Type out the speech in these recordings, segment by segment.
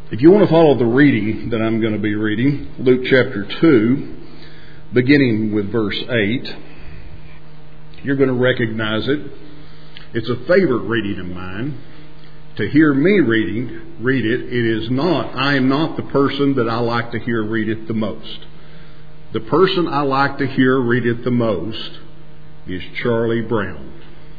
If you want to follow the reading that I'm going to be reading, Luke chapter 2, beginning with verse 8, you're going to recognize it. It's a favorite reading of mine. To hear me read it, I am not the person that I like to hear read it the most. The person I like to hear read it the most is Charlie Brown.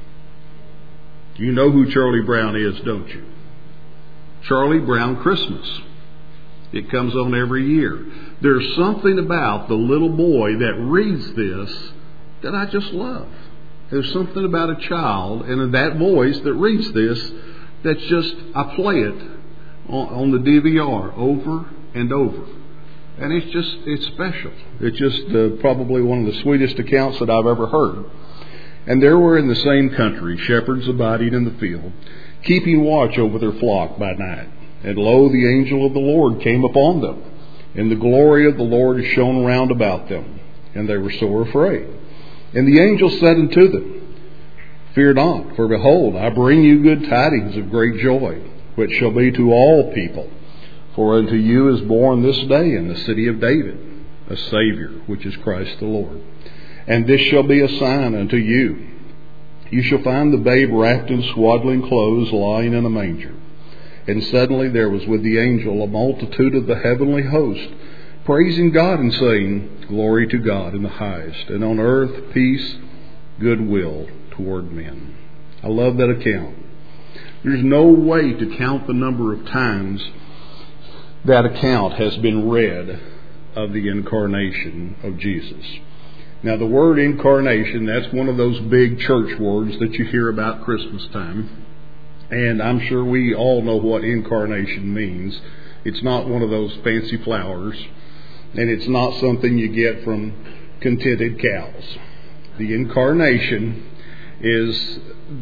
You know who Charlie Brown is, don't you? Charlie Brown Christmas. It comes on every year. There's something about the little boy that reads this that I just love. There's something about a child and that voice that reads this that's just, I play it on the DVR over and over. And it's special. It's just probably one of the sweetest accounts that I've ever heard. And there were in the same country shepherds abiding in the field, keeping watch over their flock by night. And lo, the angel of the Lord came upon them, and the glory of the Lord shone round about them, and they were sore afraid. And the angel said unto them, Fear not, for behold, I bring you good tidings of great joy, which shall be to all people. For unto you is born this day in the city of David a Savior, which is Christ the Lord. And this shall be a sign unto you. You shall find the babe wrapped in swaddling clothes, lying in a manger. And suddenly there was with the angel a multitude of the heavenly host, praising God and saying, Glory to God in the highest, and on earth peace, goodwill toward men. I love that account. There's no way to count the number of times that account has been read of the incarnation of Jesus. Now, the word incarnation, that's one of those big church words that you hear about Christmas time. And I'm sure we all know what incarnation means. It's not one of those fancy flowers. And it's not something you get from contented cows. The incarnation is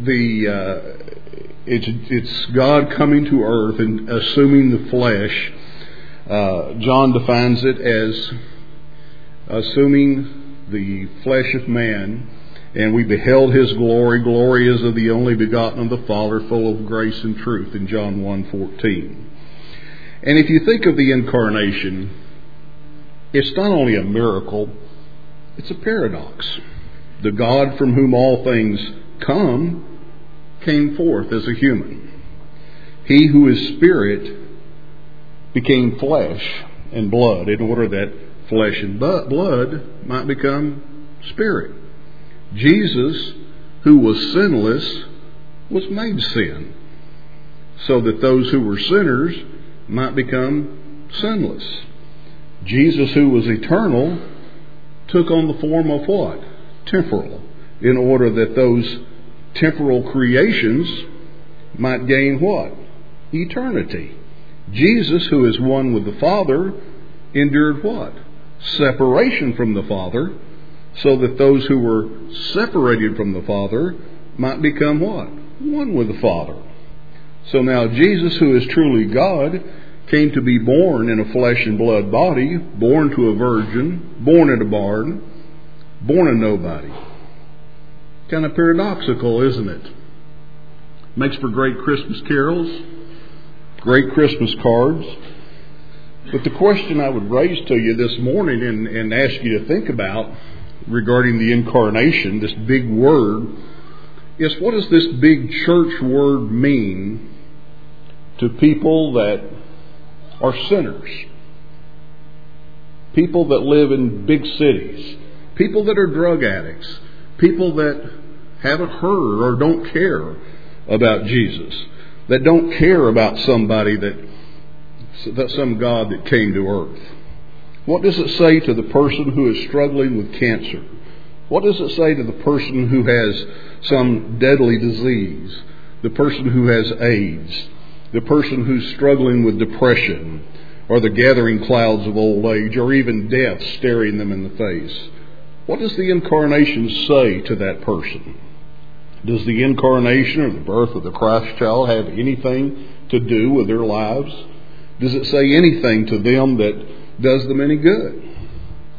it's God coming to earth and assuming the flesh. John defines it as assuming the flesh of man, and we beheld his glory. Glory is of the only begotten of the Father, full of grace and truth, in John 1:14. And if you think of the incarnation, it's not only a miracle, it's a paradox. The God from whom all things come came forth as a human. He who is spirit became flesh and blood in order that flesh and blood might become spirit. Jesus, who was sinless, was made sin, so that those who were sinners might become sinless. Jesus, who was eternal, took on the form of what? Temporal, in order that those temporal creations might gain what? Eternity. Jesus, who is one with the Father, endured what? Separation from the Father, so that those who were separated from the Father might become what? One with the Father. So now Jesus, who is truly God, came to be born in a flesh and blood body, born to a virgin, born in a barn, born a nobody. Kind of paradoxical, isn't it? Makes for great Christmas carols, great Christmas cards. But the question I would raise to you this morning and ask you to think about regarding the incarnation, this big word, is what does this big church word mean to people that are sinners? People that live in big cities, people that are drug addicts, people that haven't heard or don't care about Jesus, that don't care about somebody that some God that came to earth. What does it say to the person who is struggling with cancer? What does it say to the person who has some deadly disease? The person who has AIDS? The person who's struggling with depression or the gathering clouds of old age or even death staring them in the face? What does the incarnation say to that person? Does the incarnation or the birth of the Christ child have anything to do with their lives? Does it say anything to them that does them any good?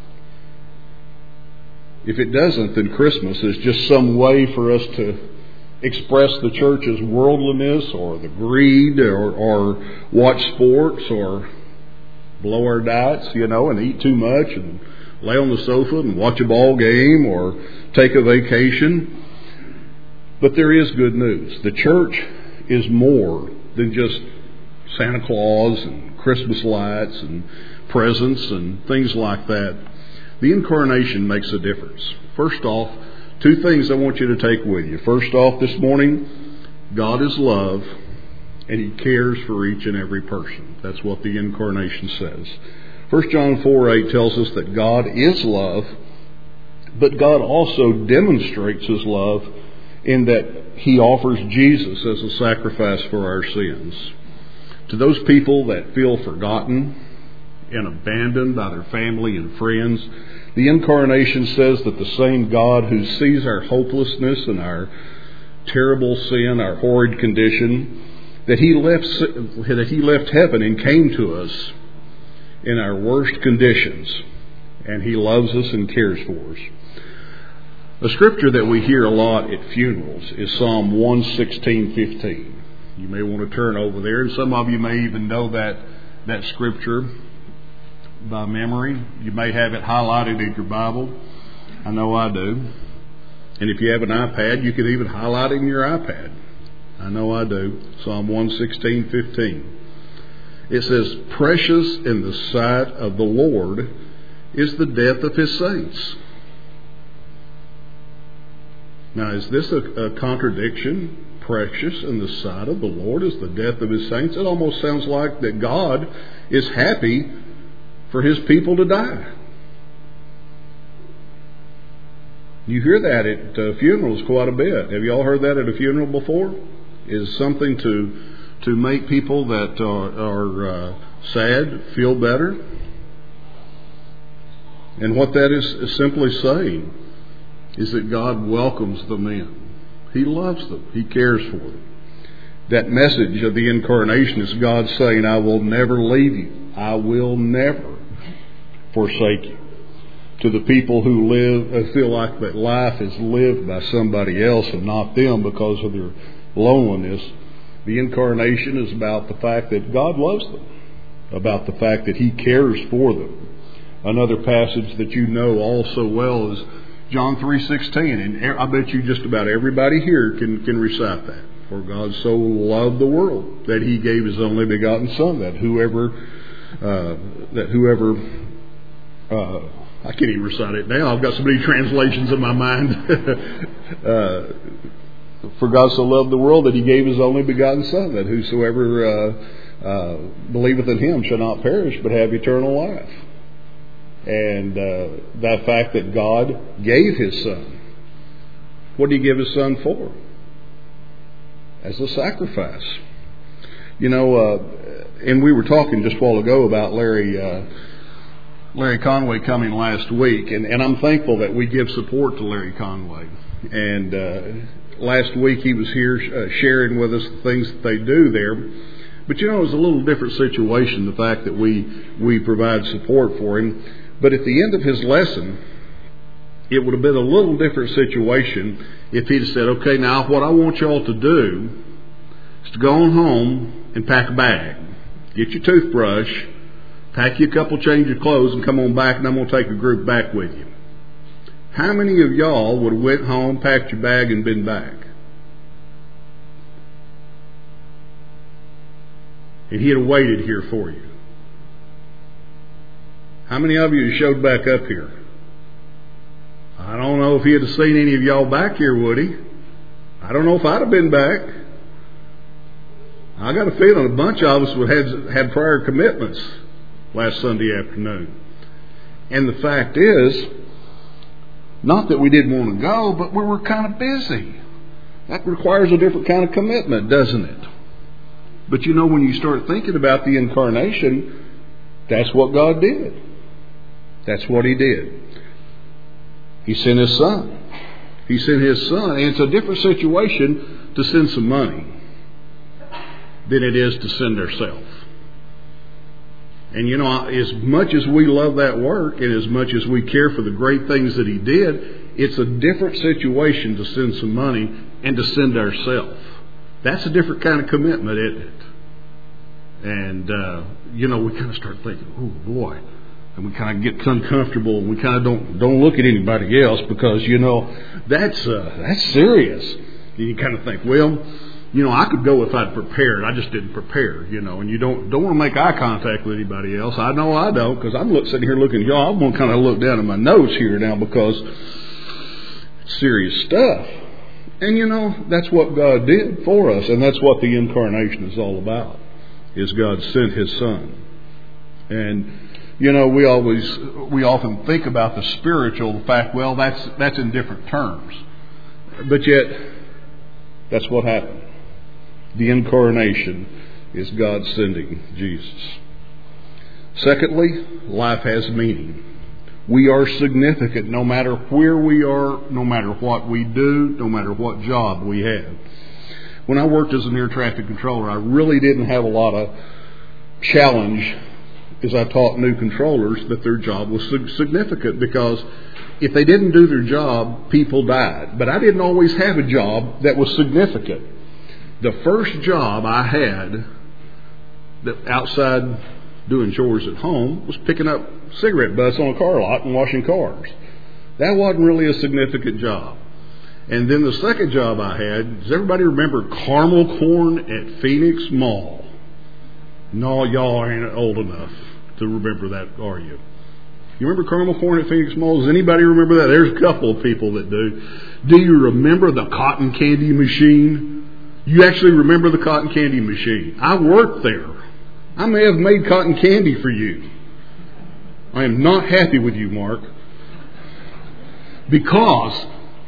If it doesn't, then Christmas is just some way for us to express the church as worldliness or the greed or watch sports or blow our diets, and eat too much and lay on the sofa and watch a ball game or take a vacation. But there is good news. The church is more than just Santa Claus and Christmas lights and presents and things like that. The incarnation makes a difference. First off, two things I want you to take with you. First off, this morning, God is love, and He cares for each and every person. That's what the incarnation says. 1 John 4:8 tells us that God is love, but God also demonstrates His love in that He offers Jesus as a sacrifice for our sins. To those people that feel forgotten and abandoned by their family and friends, the incarnation says that the same God who sees our hopelessness and our terrible sin, our horrid condition, that He left heaven and came to us in our worst conditions, and He loves us and cares for us. A scripture that we hear a lot at funerals is Psalm 116:15. You may want to turn over there, and some of you may even know that scripture by memory. You may have it highlighted in your Bible. I know I do. And if you have an iPad, you can even highlight it in your iPad. I know I do. Psalm 116:15. It says, "Precious in the sight of the Lord is the death of His saints." Now, is this a contradiction? Precious in the sight of the Lord is the death of His saints. It almost sounds like that God is happy for His people to die. You hear that at funerals quite a bit. Have you all heard that at a funeral before? Is something to make people that are sad feel better? And what that is simply saying is that God welcomes them in. He loves them. He cares for them. That message of the incarnation is God saying, "I will never leave you. I will never forsake you." To the people who feel like that life is lived by somebody else and not them because of their loneliness, the incarnation is about the fact that God loves them, about the fact that He cares for them. Another passage that you know all so well is John 3:16, and I bet you just about everybody here can recite that. For God so loved the world that He gave His only begotten Son, that whoever I can't even recite it now. I've got so many translations in my mind. For God so loved the world that He gave His only begotten Son, that whosoever believeth in Him shall not perish but have eternal life. And that fact that God gave His Son. What did He give His Son for? As a sacrifice. And we were talking just a while ago about Larry Conway coming last week, and I'm thankful that we give support to Larry Conway. And last week he was here sharing with us the things that they do there. But it was a little different situation, the fact that we provide support for him. But at the end of his lesson, it would have been a little different situation if he'd said, "Okay, now what I want y'all to do is to go on home and pack a bag. Get your toothbrush, pack you a couple change of clothes, and come on back, and I'm going to take a group back with you." How many of y'all would have went home, packed your bag, and been back? And he'd have waited here for you. How many of you showed back up here? I don't know if he'd have seen any of y'all back here, would he? I don't know if I'd have been back. I got a feeling a bunch of us would have had prior commitments last Sunday afternoon. And the fact is, not that we didn't want to go, but we were kind of busy. That requires a different kind of commitment, doesn't it? But when you start thinking about the incarnation, that's what God did. That's what He did. He sent His Son. He sent His Son. And it's a different situation to send some money than it is to send ourselves. And as much as we love that work and as much as we care for the great things that He did, it's a different situation to send some money and to send ourselves. That's a different kind of commitment, isn't it? And, we kind of start thinking, oh boy. And we kind of get uncomfortable and we kind of don't look at anybody else because, that's serious. And you kind of think, well, I could go if I'd prepared. I just didn't prepare, and you don't want to make eye contact with anybody else. I know I don't, because I'm sitting here looking at y'all. I'm going to kind of look down at my notes here now because it's serious stuff. And, that's what God did for us. And that's what the incarnation is all about, is God sent His Son. And, we often think about the spiritual, the fact, well, that's in different terms. But yet, that's what happened. The incarnation is God sending Jesus. Secondly, life has meaning. We are significant no matter where we are, no matter what we do, no matter what job we have. When I worked as an air traffic controller, I really didn't have a lot of challenge as I taught new controllers that their job was significant, because if they didn't do their job, people died. But I didn't always have a job that was significant. The first job I had that outside doing chores at home was picking up cigarette butts on a car lot and washing cars. That wasn't really a significant job. And then the second job I had, does everybody remember caramel corn at Phoenix Mall? No, y'all ain't old enough to remember that, are you? You remember caramel corn at Phoenix Mall? Does anybody remember that? There's a couple of people that do. Do you remember the cotton candy machine? You actually remember the cotton candy machine. I worked there. I may have made cotton candy for you. I am not happy with you, Mark. Because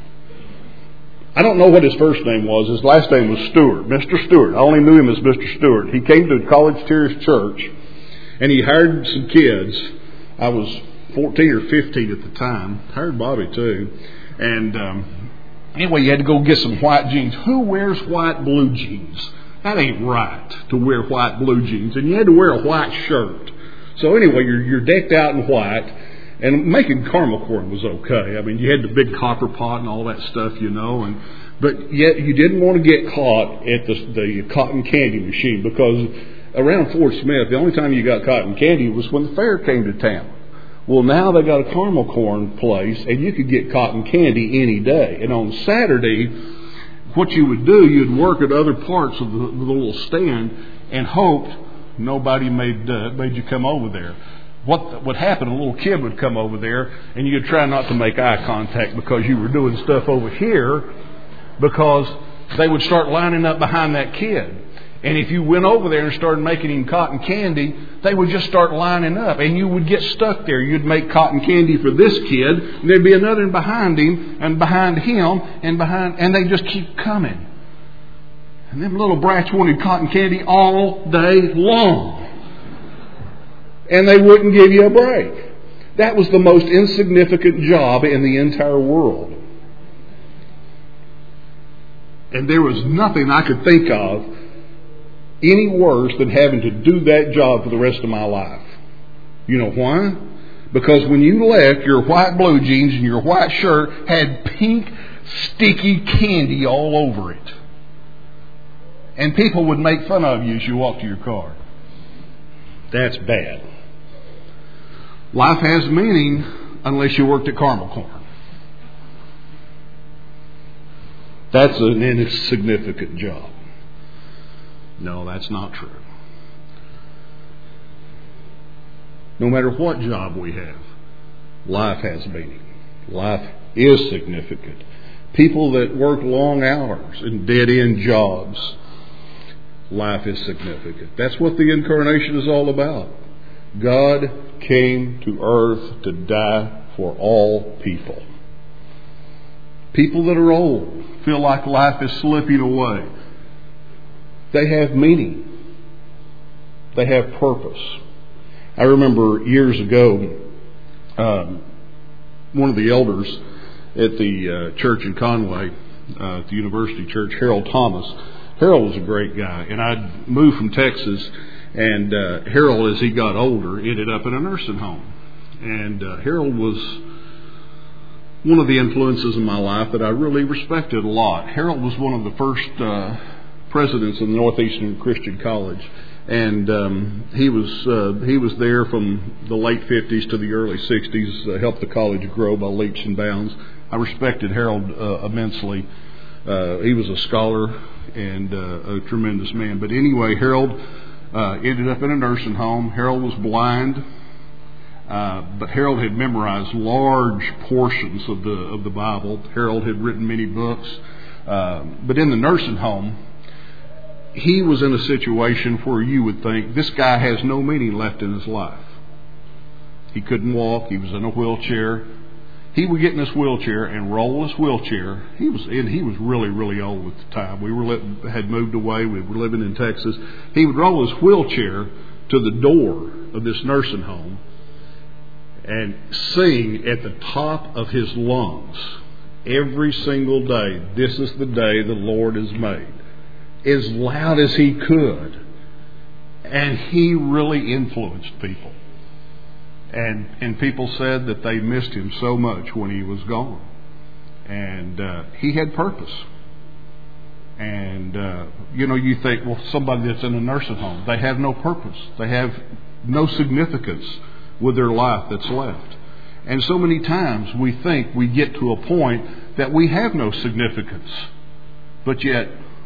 I don't know what his first name was. His last name was Stewart. Mr. Stewart. I only knew him as Mr. Stewart. He came to College Terrace Church and he hired some kids. I was 14 or 15 at the time. Hired Bobby too. And anyway, you had to go get some white jeans. Who wears white blue jeans? That ain't right to wear white blue jeans. And you had to wear a white shirt. So anyway, you're decked out in white. And making caramel corn was okay. I mean, you had the big copper pot and all that stuff, but yet you didn't want to get caught at the cotton candy machine, because around Fort Smith, the only time you got cotton candy was when the fair came to town. Well, now they got a caramel corn place, and you could get cotton candy any day. And on Saturday, what you would do, you'd work at other parts of the little stand and hoped nobody made you come over there. What would happen, a little kid would come over there and you'd try not to make eye contact because you were doing stuff over here, because they would start lining up behind that kid. And if you went over there and started making him cotton candy, they would just start lining up and you would get stuck there. You'd make cotton candy for this kid, and there'd be another one behind him and behind him and they just keep coming. And them little brats wanted cotton candy all day long. And they wouldn't give you a break. That was the most insignificant job in the entire world. And there was nothing I could think of any worse than having to do that job for the rest of my life. You know why? Because when you left, your white blue jeans and your white shirt had pink, sticky candy all over it. And people would make fun of you as you walked to your car. That's bad. Life has meaning unless you worked at caramel corn. That's an insignificant job. No, that's not true. No matter what job we have, life has meaning. Life is significant. People that work long hours in dead-end jobs, life is significant. That's what the incarnation is all about. God came to earth to die for all people. People that are old, feel like life is slipping away. They have meaning. They have purpose. I remember years ago, one of the elders at the church in Conway, at the University Church, Harold Thomas. Harold was a great guy, and I'd moved from Texas. And Harold, as he got older, ended up in a nursing home. And Harold was one of the influences in my life that I really respected a lot. Harold was one of the first presidents of the Northeastern Christian College, and he was there from the late 50s to the early 60s, helped the college grow by leaps and bounds. I respected Harold immensely. He was a scholar and a tremendous man. But anyway, Harold ended up in a nursing home. Harold was blind. But Harold had memorized large portions of the Bible. Harold had written many books. But in the nursing home, he was in a situation where you would think, this guy has no meaning left in his life. He couldn't walk. He was in a wheelchair. He would get in his wheelchair and roll his wheelchair. He was really, really old at the time. Had moved away. We were living in Texas. He would roll his wheelchair to the door of this nursing home and sing at the top of his lungs every single day, "This is the day the Lord has made," as loud as he could. And he really influenced people. And people said that they missed him so much when he was gone. And he had purpose. And, you think, well, somebody that's in a nursing home, they have no purpose. They have no significance with their life that's left. And so many times we think we get to a point that we have no significance. But yet,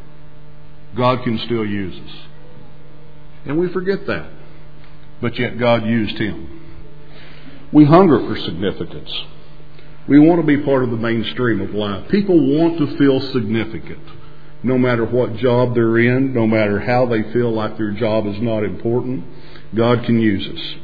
God can still use us. And we forget that. But yet God used him. We hunger for significance. We want to be part of the mainstream of life. People want to feel significant. No matter what job they're in, no matter how they feel like their job is not important, God can use us.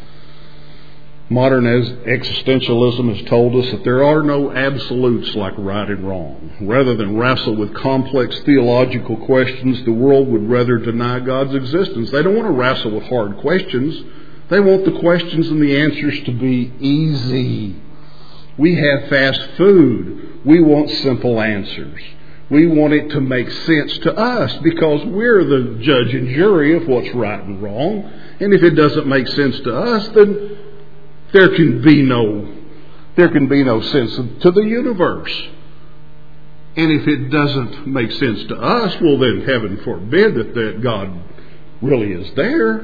Modern existentialism has told us that there are no absolutes like right and wrong. Rather than wrestle with complex theological questions, the world would rather deny God's existence. They don't want to wrestle with hard questions. They want the questions and the answers to be easy. We have fast food. We want simple answers. We want it to make sense to us because we're the judge and jury of what's right and wrong. And if it doesn't make sense to us, then there can be no sense to the universe. And if it doesn't make sense to us, well then heaven forbid that God really is there.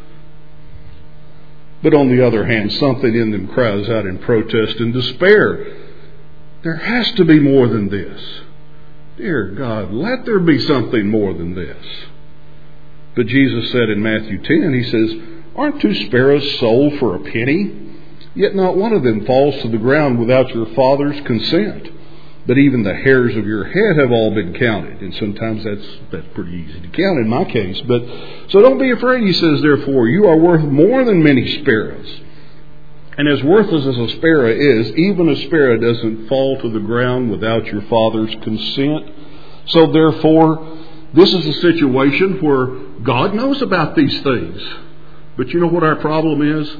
But on the other hand, something in them cries out in protest and despair. There has to be more than this. Dear God, let there be something more than this. But Jesus said in Matthew 10, he says, "Aren't 2 sparrows sold for a penny? Yet not one of them falls to the ground without your Father's consent. But even the hairs of your head have all been counted." And sometimes that's pretty easy to count in my case. But so don't be afraid, he says, "Therefore, you are worth more than many sparrows." And as worthless as a sparrow is, even a sparrow doesn't fall to the ground without your Father's consent. So therefore, this is a situation where God knows about these things. But you know what our problem is?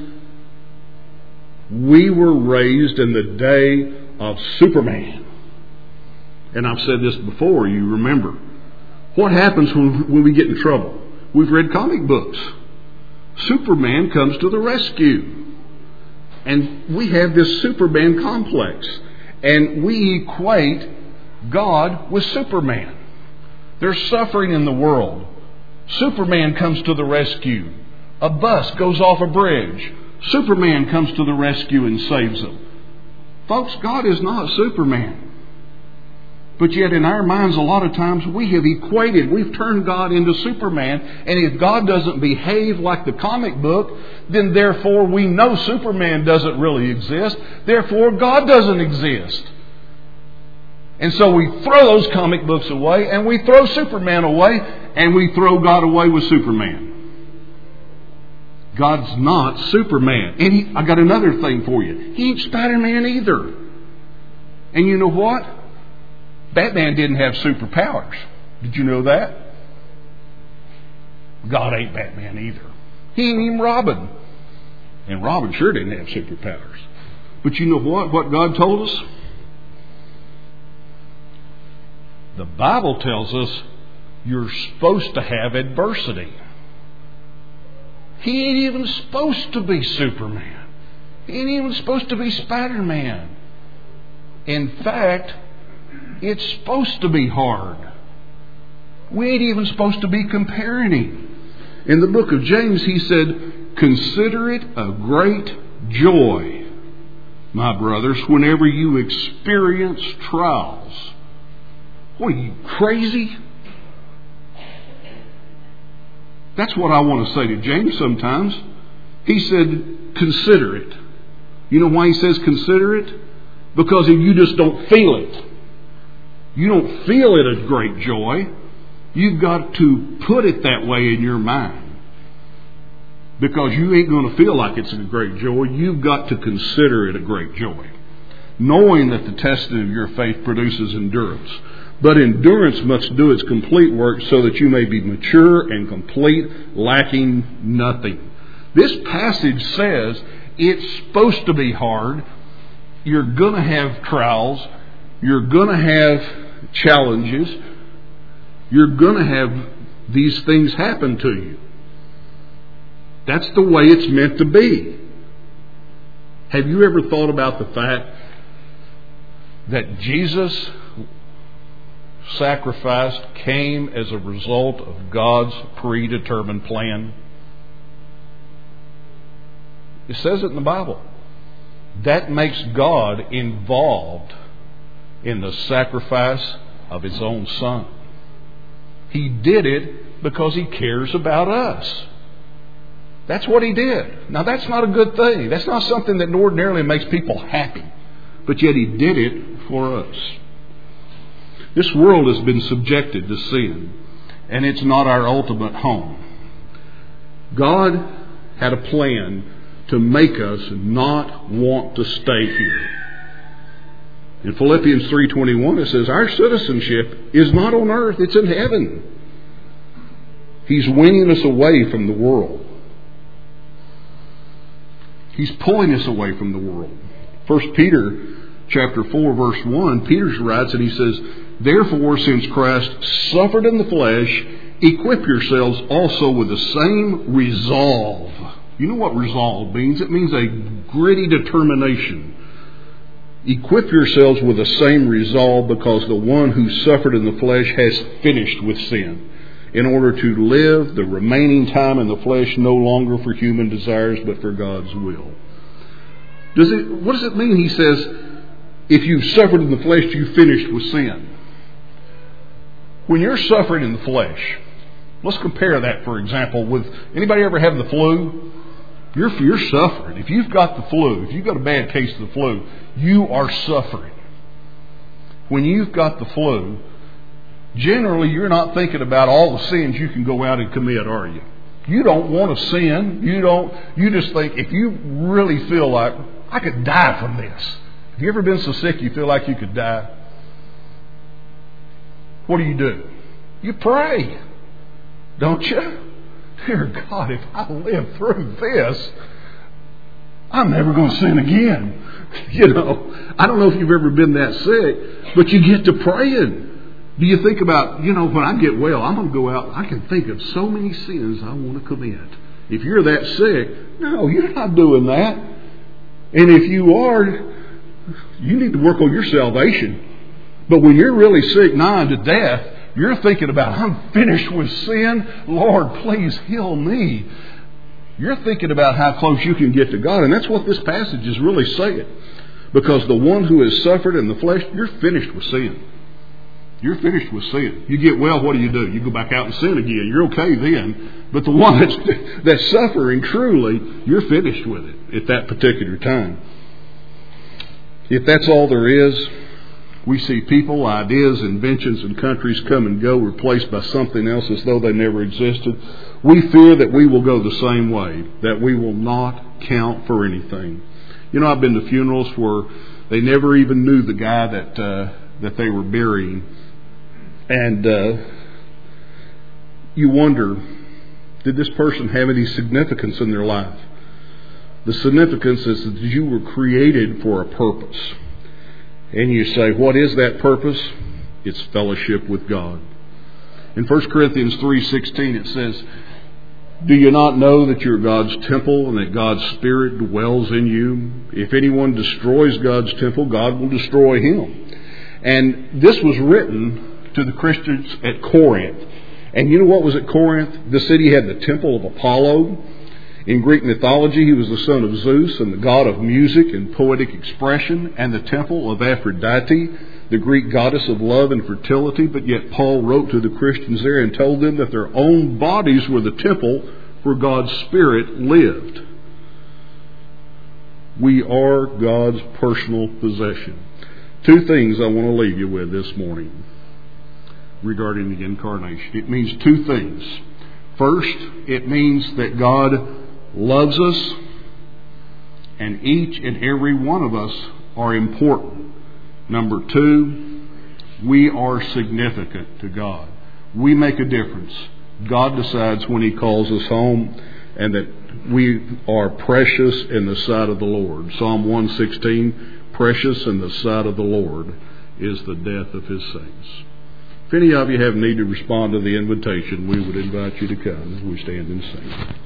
We were raised in the day of Superman. And I've said this before, you remember. What happens when we get in trouble? We've read comic books. Superman comes to the rescue. And we have this Superman complex. And we equate God with Superman. There's suffering in the world. Superman comes to the rescue. A bus goes off a bridge. Superman comes to the rescue and saves them. Folks, God is not Superman. But yet in our minds a lot of times we've turned God into Superman. And if God doesn't behave like the comic book, then therefore we know Superman doesn't really exist. Therefore God doesn't exist. And so we throw those comic books away and we throw Superman away and we throw God away with Superman. God's not Superman. And I got another thing for you. He ain't Spider-Man either. And you know what? Batman didn't have superpowers. Did you know that? God ain't Batman either. He ain't even Robin. And Robin sure didn't have superpowers. But you know what? What God told us? The Bible tells us you're supposed to have adversity. He ain't even supposed to be Superman. He ain't even supposed to be Spider-Man. In fact, it's supposed to be hard. We ain't even supposed to be comparing it. In the book of James, he said, "Consider it a great joy, my brothers, whenever you experience trials." What are you, crazy? That's what I want to say to James sometimes. He said, consider it. You know why he says consider it? Because you just don't feel it. You don't feel it as great joy. You've got to put it that way in your mind. Because you ain't going to feel like it's a great joy. You've got to consider it a great joy. Knowing that the testing of your faith produces endurance. But endurance must do its complete work so that you may be mature and complete, lacking nothing. This passage says it's supposed to be hard. You're going to have trials. You're going to have challenges. You're going to have these things happen to you. That's the way it's meant to be. Have you ever thought about the fact that Jesus' sacrifice came as a result of God's predetermined plan? It says it in the Bible. That makes God involved in the sacrifice of His own Son. He did it because He cares about us. That's what He did. Now that's not a good thing. That's not something that ordinarily makes people happy. But yet He did it for us. This world has been subjected to sin, and it's not our ultimate home. God had a plan to make us not want to stay here. In Philippians 3:21 it says, our citizenship is not on earth, it's in heaven. He's winning us away from the world. He's pulling us away from the world. 1 Peter chapter 4 verse 1, Peter writes and he says, therefore, since Christ suffered in the flesh, equip yourselves also with the same resolve. You know what resolve means? It means a gritty determination. Equip yourselves with the same resolve, because the one who suffered in the flesh has finished with sin, in order to live the remaining time in the flesh no longer for human desires but for God's will. What does it mean? He says, if you've suffered in the flesh, you've finished with sin. When you're suffering in the flesh, let's compare that, for example, with anybody ever have the flu? You're suffering. If you've got the flu, if you've got a bad case of the flu, you are suffering. When you've got the flu, generally you're not thinking about all the sins you can go out and commit, are you? You don't want to sin. You just think, if you really feel like, I could die from this. Have you ever been so sick you feel like you could die? What do? You pray, don't you? Dear God, if I live through this, I'm never going to sin again. I don't know if you've ever been that sick, but you get to praying. Do you think about, when I get well, I'm going to go out, I can think of so many sins I want to commit. If you're that sick, no, you're not doing that. And if you are, you need to work on your salvation. But when you're really sick, nigh to death, you're thinking about, I'm finished with sin. Lord, please heal me. You're thinking about how close you can get to God. And that's what this passage is really saying. Because the one who has suffered in the flesh, you're finished with sin. You're finished with sin. You get well, what do? You go back out and sin again. You're okay then. But the one that's suffering truly, you're finished with it at that particular time. If that's all there is, we see people, ideas, inventions, and countries come and go, replaced by something else as though they never existed. We fear that we will go the same way, that we will not count for anything. I've been to funerals where they never even knew the guy that they were burying. And you wonder, did this person have any significance in their life? The significance is that you were created for a purpose. And you say, what is that purpose? It's fellowship with God. In 1 Corinthians 3:16 it says, Do you not know that you're God's temple and that God's Spirit dwells in you? If anyone destroys God's temple, God will destroy him. And this was written to the Christians at Corinth. And you know what was at Corinth? The city had the temple of Apollo. In Greek mythology, he was the son of Zeus and the god of music and poetic expression, and the temple of Aphrodite, the Greek goddess of love and fertility. But yet Paul wrote to the Christians there and told them that their own bodies were the temple where God's Spirit lived. We are God's personal possession. Two things I want to leave you with this morning regarding the incarnation. It means two things. First, it means that God loves us, and each and every one of us are important. Number two, we are significant to God. We make a difference. God decides when He calls us home, and that we are precious in the sight of the Lord. Psalm 116, precious in the sight of the Lord is the death of His saints. If any of you have need to respond to the invitation, we would invite you to come as we stand and sing.